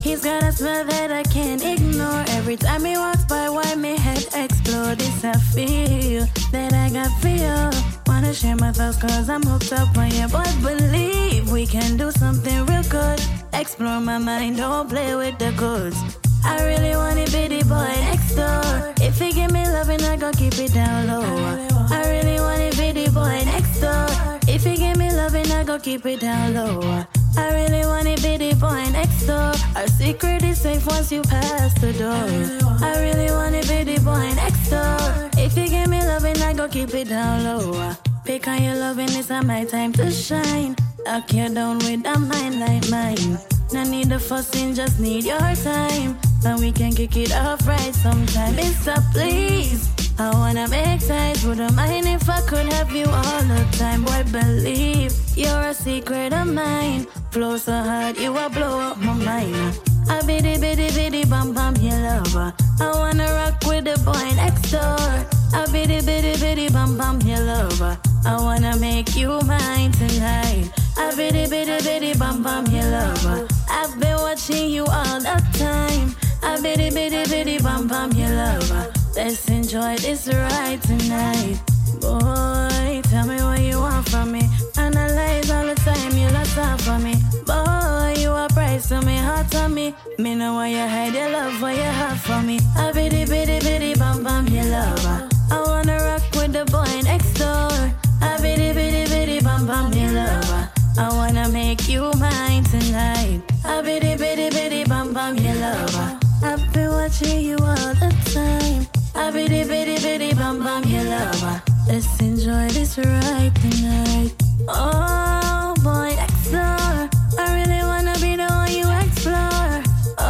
He's got a smell that I can't ignore. Every time he walks by, why my head explode? This I feel that I got feel. Wanna share my thoughts cause I'm hooked up on you. But believe we can do something real good. Explore my mind, don't play with the goods. I really wanna be the boy next door. If he give me loving, I gon' keep it down low. I really wanna be the boy next door. If he give me loving, I gon' keep it down low. I really wanna be the boy next door. Our secret is safe once you pass the door. I really wanna be the boy next door. If you give me loving, I gon' keep it down low. Pick on your loving, it's not my time to shine. Lock you down with a mind like mine. No need the fussing, just need your time. And we can kick it off right sometime. Mister, please, I wanna make ties. Wouldn't mind if I could have you all the time. Boy, believe you're a secret of mine. Flow so hard, you will blow up my mind. I bitty bitty bitty bum bum your lover. I wanna rock with the boy next door. I bitty bitty bitty bum bum your lover. I wanna make you mine tonight. I bitty bitty bitty bum bum your lover. I've been watching you all the time. I bitty bitty bitty bum bum your lover. Let's enjoy this ride tonight. Boy, tell me what you want from me. Analyze all the time you lost out for me. Boy, you are price to me, heart to me. Me know why you hide your love, what you have for me. I bitty bitty bitty bum bum your lover. I wanna rock with the boy next door. I bitty bitty bitty bum bum your lover. I wanna make you mine tonight. I bitty bitty bitty bum bum your lover. I've been watching you all the time. I bitty bitty bitty bum bum your lover. Let's enjoy this ride tonight. Oh boy, next door. I really wanna be the one you explore.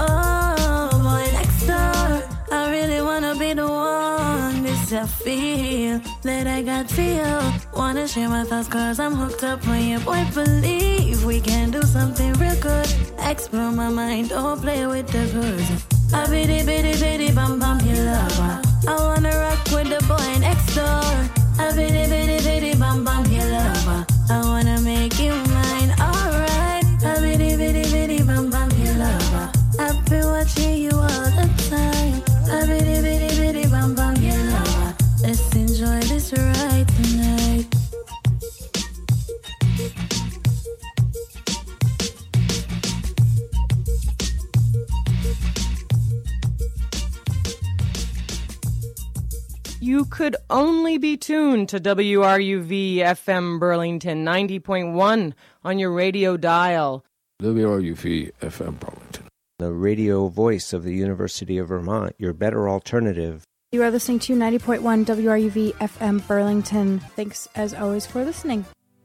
Oh boy, next door. I really wanna be the one. This I feel that I got feel. Wanna share my thoughts cause I'm hooked up on you. Boy, believe we can do something real good. Explore my mind, don't play with the goods. I bitty bitty bitty bum bum your lover. I wanna rock with the boy next door. I bitty bitty bitty bum bum your lover. I wanna make you mine, alright. I bitty bitty bitty bum bum your lover. I've been watching you all the time. I bitty bitty bitty bum bum your lover. Let's enjoy this ride tonight. You could only be tuned to WRUV FM Burlington 90.1 on your radio dial. WRUV FM Burlington. The radio voice of the University of Vermont, your better alternative. You are listening to 90.1 WRUV FM Burlington. Thanks as always for listening.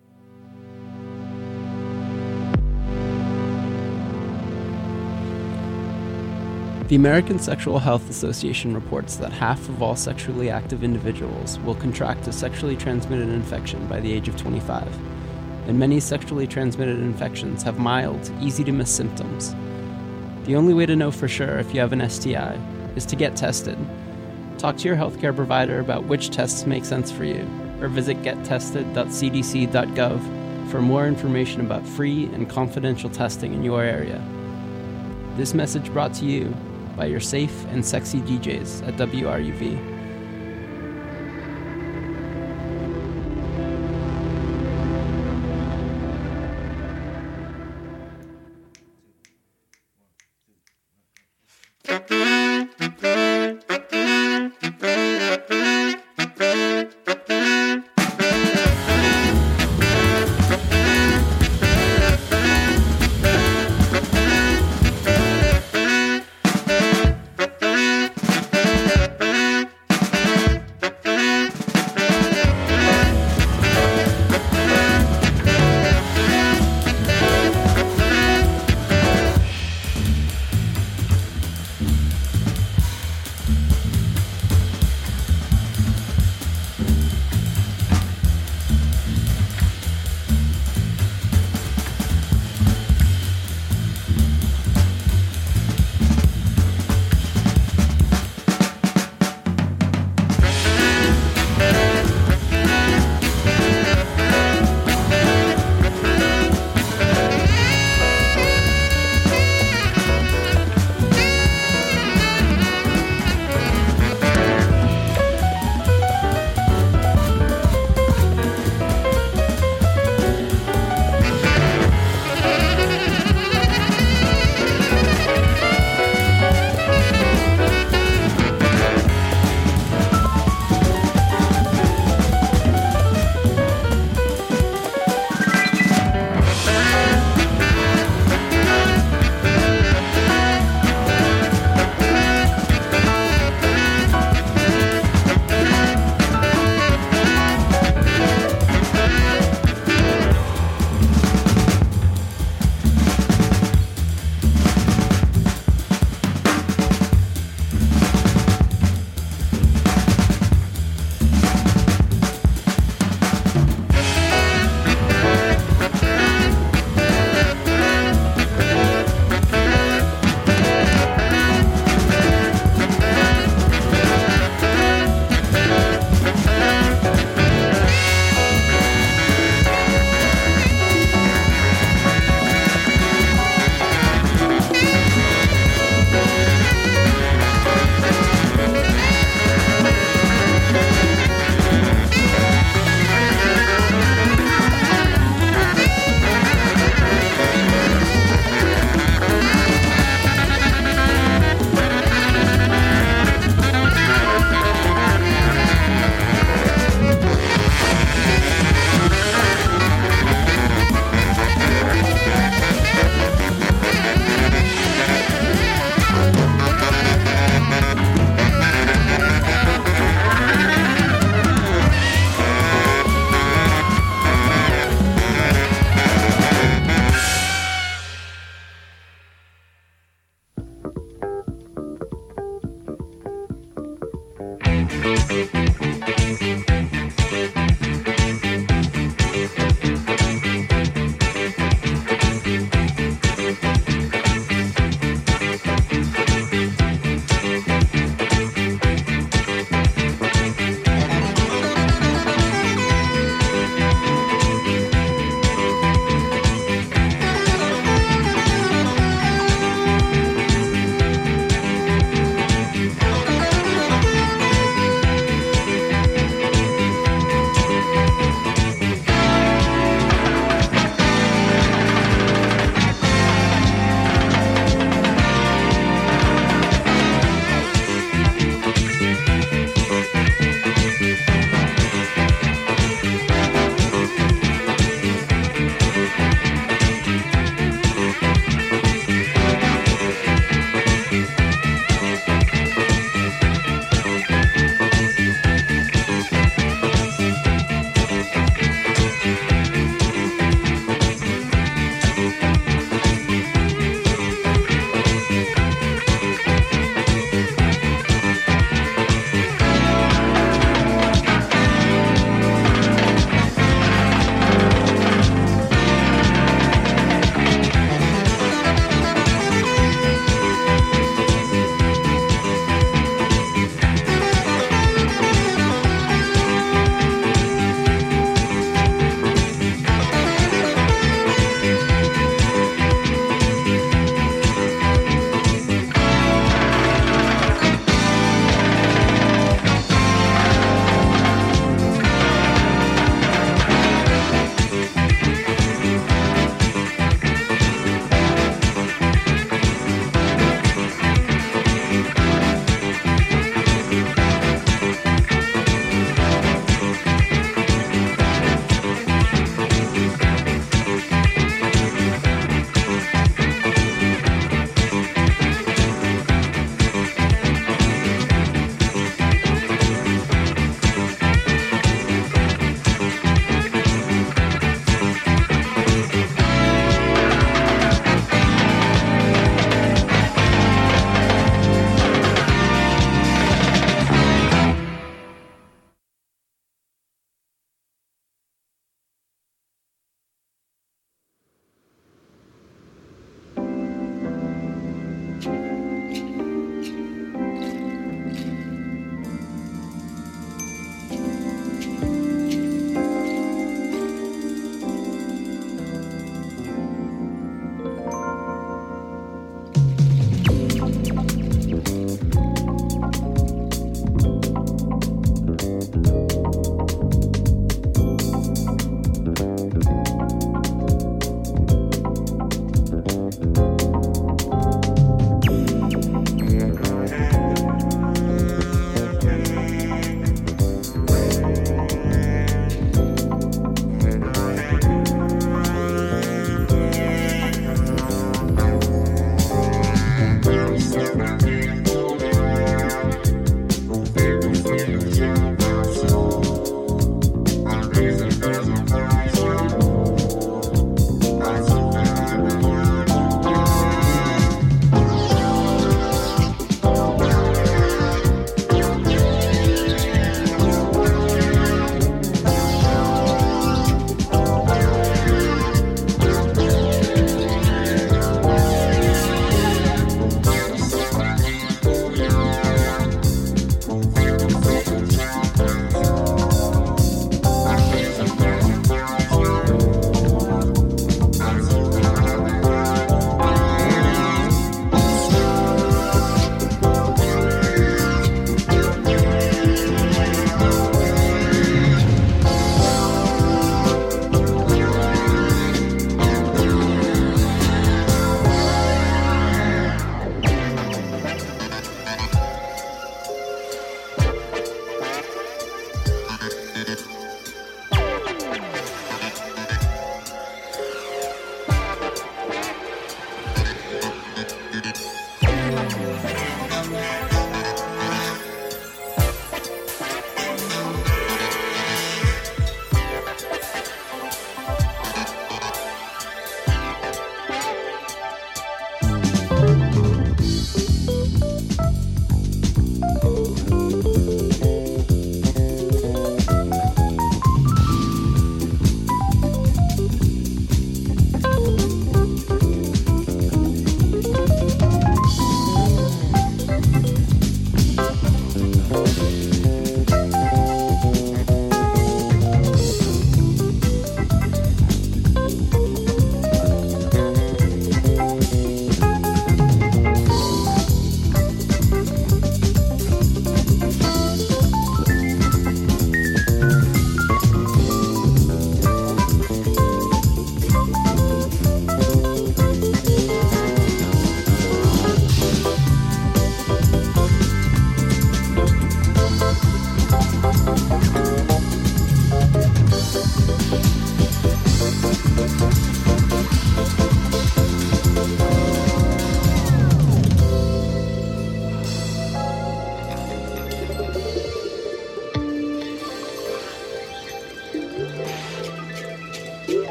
The American Sexual Health Association reports that half of all sexually active individuals will contract a sexually transmitted infection by the age of 25, and many sexually transmitted infections have mild, easy-to-miss symptoms. The only way to know for sure if you have an STI is to get tested. Talk to your healthcare provider about which tests make sense for you, or visit gettested.cdc.gov for more information about free and confidential testing in your area. This message brought to you by your safe and sexy DJs at WRUV.